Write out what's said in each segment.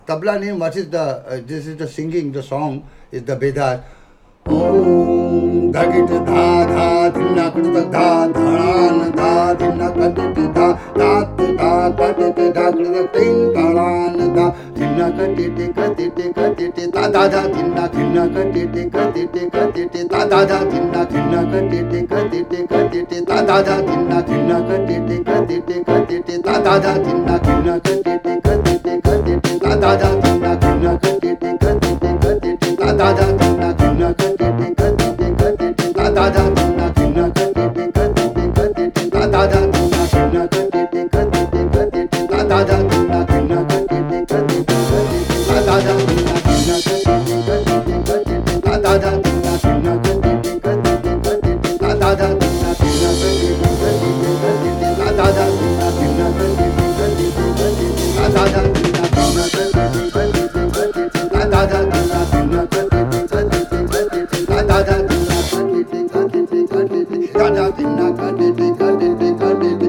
Tabla name, what is the, this is the singing, the song is the Vedar. Om Dagit Dha Dha Dhinna Kritak Dha Dharan Dha Dhinna Katiti Dha Dha Dha Katiti Dha Kritak Ting Dharan Dha Dhinna Katiti Katiti Katiti Dha Dha Dha Dhinna Dhinna Katiti Katiti Katiti Dha Dha Dha Dhinna Dhinna Katiti Katiti Katiti Dha Dha Dha Dhinna Dhinna Katiti Katiti Katiti Dha Dha Dha Dhinna Dhinna Katiti Katiti Katiti Dha Dha Dha Dhinna Dhinna Katiti Katiti Katiti Dha Dha Dha Dhinna Dhinna Katiti Katiti Katiti Dha Dha Dha Dhinna Dhinna Katiti Katiti Katiti Dha Dha Dha Dhinna Dhinna Katiti Katiti Katiti Dha Dha Dha Dhinna Dhinna Katiti Katiti Katiti Dha Dha Dha Dhinna Dhinna Katiti Katiti Katiti Dha Dha Dha Dhinna Dhinna Katiti Katiti Katiti Dha Dha Dha Dhinna Dhinna Katiti Katiti Katiti Dha Dha Dha Dhinna Dhinna Katiti Katiti Katiti Dha Dha Dha Dhinna Dhinna Katiti Katiti Katiti Dha Dha Dha Dhinna Dhinna Katiti Katiti Katiti Dha Dha Dha Dhinna Katiti Katiti Katiti Dha Dha Dhinna Katiti Katiti Katiti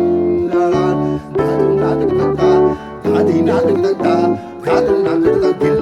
La la, da dum da da da da, da di na da da da, da dum na da da